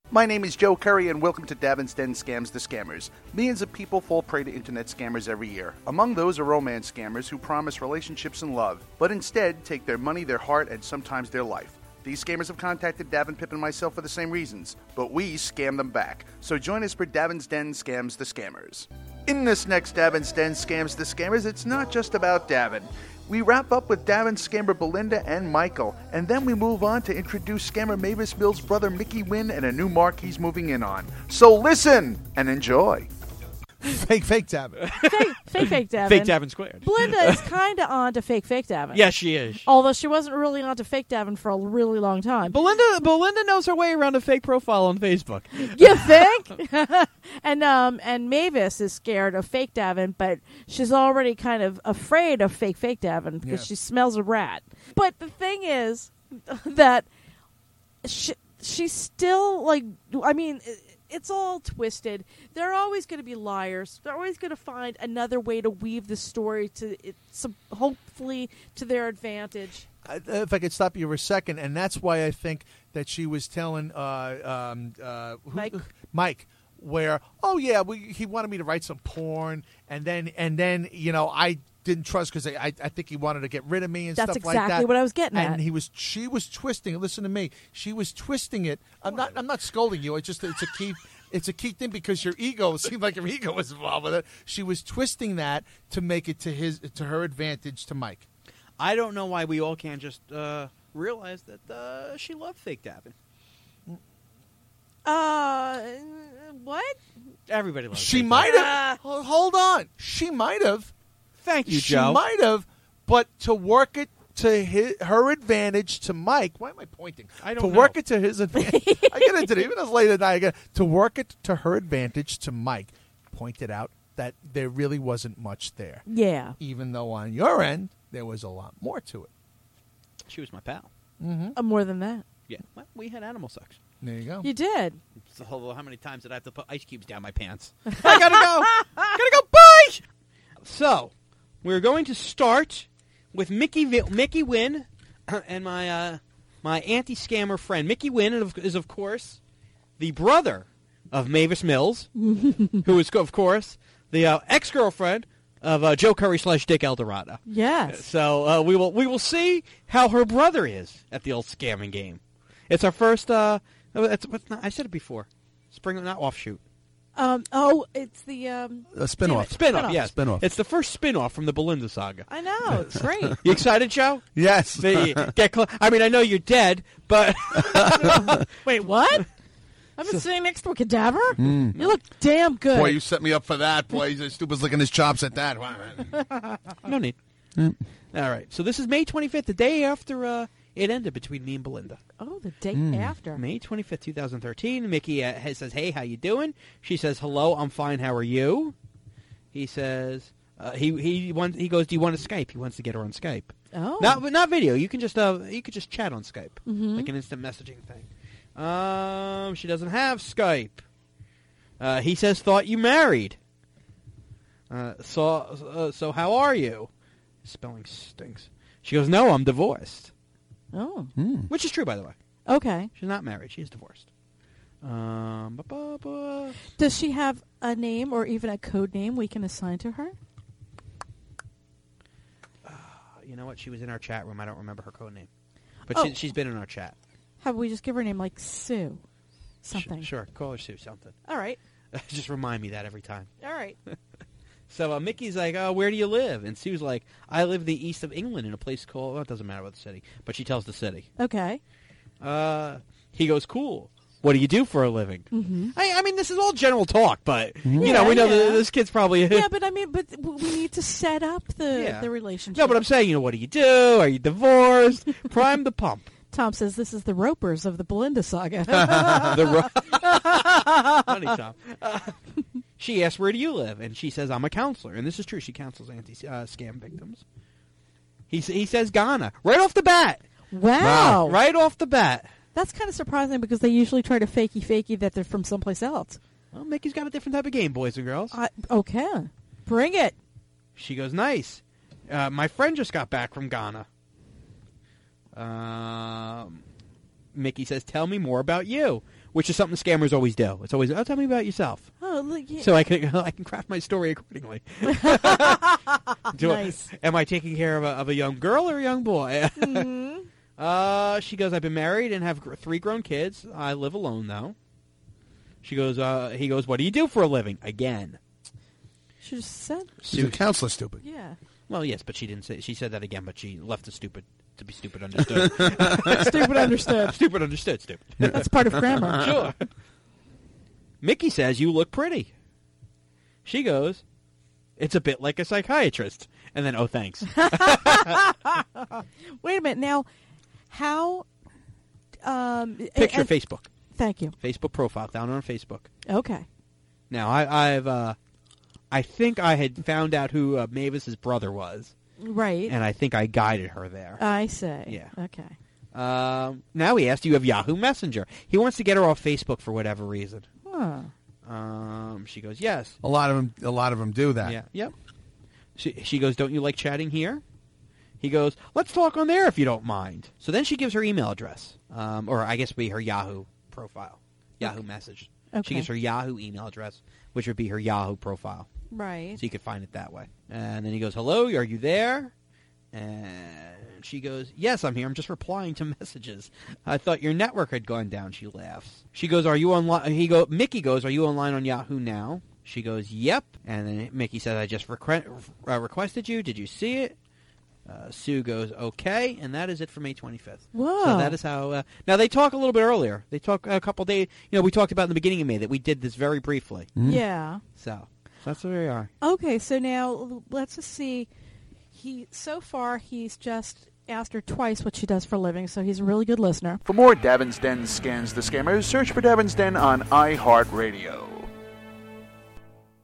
My name is Joe Curry, and welcome to Davin's Den Scams the Scammers. Millions of people fall prey to internet scammers every year. Among those are romance scammers who promise relationships and love, but instead take their money, their heart, and sometimes their life. These scammers have contacted Davin, Pip, and myself for the same reasons, but we scam them back. So join us for Davin's Den Scams the Scammers. In this next Davin's Den Scams the Scammers, it's not just about Davin. We wrap up with Davin's scammer Belinda and Michael, and then we move on to introduce scammer Mavis Mills' brother Mickey Wynn and a new mark he's moving in on. So listen and enjoy. Fake Davin. Fake Davin. Fake Davin squared. Belinda is kind of on to fake Davin. Yes, she is. Although she wasn't really on to fake Davin for a really long time. Belinda knows her way around a fake profile on Facebook. You think? And Mavis is scared of fake Davin, but she's already kind of afraid of fake Davin because she smells a rat. But the thing is that she's still like, I mean, it's all twisted. They're always going to be liars. They're always going to find another way to weave the story to hopefully to their advantage. If I could stop you for a second, and that's why I think that she was telling Mike, where he wanted me to write some porn, and then I didn't trust because I think he wanted to get rid of me and stuff like that. That's exactly what I was getting at. And she was twisting. Listen to me. She was twisting it. I'm not scolding you. It's a key thing because your ego seemed like your ego was involved with it. She was twisting that to make it to her advantage to Mike. I don't know why we all can't just realize that she loved fake Davin. What? Everybody loves. She might have. Hold on. She might have. Thank you, she Joe. Might have, but to work it to her advantage to Mike. Why am I pointing? I don't know. To work it to his advantage. I get into it even as late at night. To work it to her advantage to Mike. Pointed out that there really wasn't much there. Yeah. Even though on your end there was a lot more to it. She was my pal. Mm-hmm. More than that. Yeah, well, we had animal sex. There you go. You did. So, how many times did I have to put ice cubes down my pants? I gotta go. Gotta go. Bye. So, we're going to start with Mickey Wynn and my anti-scammer friend. Mickey Wynn is, of course, the brother of Mavis Mills, who is, of course, the ex-girlfriend of Joe Curry / Dick Eldorado. Yes. So we will see how her brother is at the old scamming game. It's our first. I said it before. Spring, not offshoot. It's the spin-off. Spin-off, yes. Spin-off. It's the first spin-off from the Belinda saga. I know. It's great. You excited, Joe? Yes. I mean, I know you're dead, but... Wait, what? I've been sitting next to a cadaver? You look damn good. Boy, you set me up for that. Boy, Stupid's licking his chops at that. No need. All right. So this is May 25th, the day after it ended between me and Belinda. Oh, the day after. May 25th, 2013. Mickey says, "Hey, how you doing?" She says, "Hello, I'm fine. How are you?" He says, he goes, "Do you want to Skype?" He wants to get her on Skype. Oh. Not video. You can just chat on Skype, like an instant messaging thing. She doesn't have Skype. He says, "Thought you married." So how are you? Spelling stinks. She goes, "No, I'm divorced." Oh. Which is true, by the way. Okay. She's not married. She's divorced. Does she have a name or even a code name we can assign to her? You know what? She was in our chat room. I don't remember her code name. But she's been in our chat. Have we just give her a name like Sue? Something. Sure. Call her Sue something. All right. Just remind me that every time. All right. So Mickey's like, "Oh, where do you live?" And Sue's like, "I live the east of England in a place called..." Well, it doesn't matter what the city. But she tells the city. Okay. He goes, "Cool. What do you do for a living?" Mm-hmm. I mean, this is all general talk, but, you know, we know that this kid's probably... Yeah, but I mean, we need to set up the relationship. No, but I'm saying, what do you do? Are you divorced? Prime the pump. Tom says this is the Ropers of the Belinda saga. Funny, Tom. She asks, "Where do you live?" And she says, "I'm a counselor." And this is true. She counsels anti-scam victims. He says Ghana. Right off the bat. Wow. Right off the bat. That's kind of surprising because they usually try to fakey that they're from someplace else. Well, Mickey's got a different type of game, boys and girls. Okay. Bring it. She goes, "Nice. My friend just got back from Ghana." Mickey says, "Tell me more about you." which is something scammers always do. It's always, tell me about yourself. Oh, look. Yeah. So I can craft my story accordingly. Nice. Am I taking care of a young girl or a young boy? Mm-hmm. She goes, I've been married and have 3 grown kids. I live alone, though. She goes, he goes, what do you do for a living? Again. She just said. She's a counselor, stupid. Yeah. Well, yes, but she didn't say. She said that again, but she left the stupid to be stupid understood. Stupid understood. Stupid understood. Stupid. That's part of grammar. Sure. Mickey says you look pretty. She goes, it's a bit like a psychiatrist. And then, oh, thanks. Wait a minute. Now, how... Picture Facebook. Thank you. Facebook profile, down on Facebook. Okay. Now, I think I had found out who Mavis's brother was. Right. And I think I guided her there. I say. Yeah. Okay. Now he asked, do you have Yahoo Messenger? He wants to get her off Facebook for whatever reason. Huh. She goes, yes. A lot of them do that. Yeah. Yep. She goes, don't you like chatting here? He goes, let's talk on there if you don't mind. So then she gives her email address, or I guess would be her Yahoo profile, Yahoo message. Okay. She gives her Yahoo email address, which would be her Yahoo profile. Right. So you could find it that way. And then he goes, hello, are you there? And she goes, yes, I'm here. I'm just replying to messages. I thought your network had gone down. She laughs. She goes, are you online? Mickey goes, are you online on Yahoo now? She goes, yep. And then Mickey says, I just requested you. Did you see it? Sue goes, okay. And that is it for May 25th. Whoa. So that is how... now, they talk a little bit earlier. They talk a couple days... we talked about in the beginning of May that we did this very briefly. Mm-hmm. Yeah. So that's where we are. Okay, so now let's just see. So far, he's just asked her twice what she does for a living, so he's a really good listener. For more Davin's Den Scans the Scammers, search for Davin's Den on iHeartRadio.